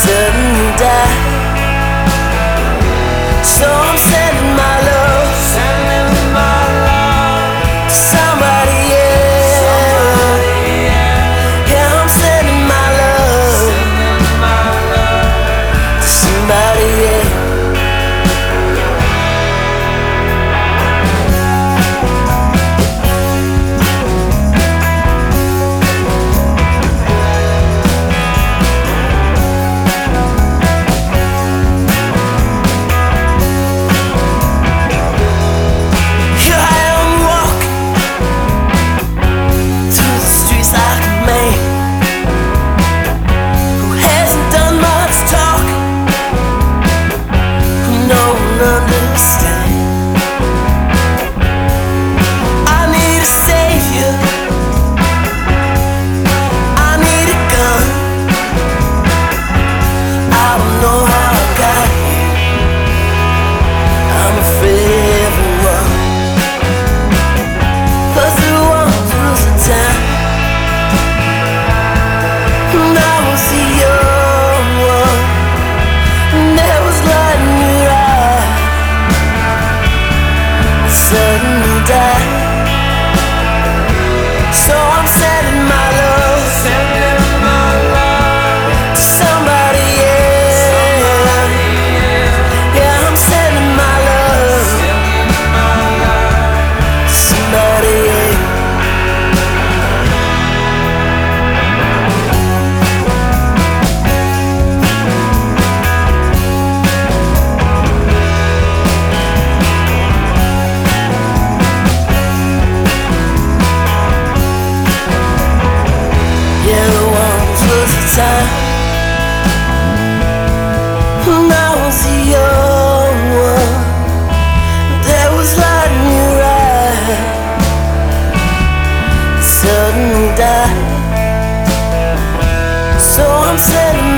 suddenly die. So I'm sending my love, to somebody else. Yeah, I'm sending my love, to somebody else. Suddenly die. So I'm sending my love, to somebody else. Yeah, I'm sending my love, to somebody else. Now was the young one, there was light in your eye. Suddenly died. So I'm sending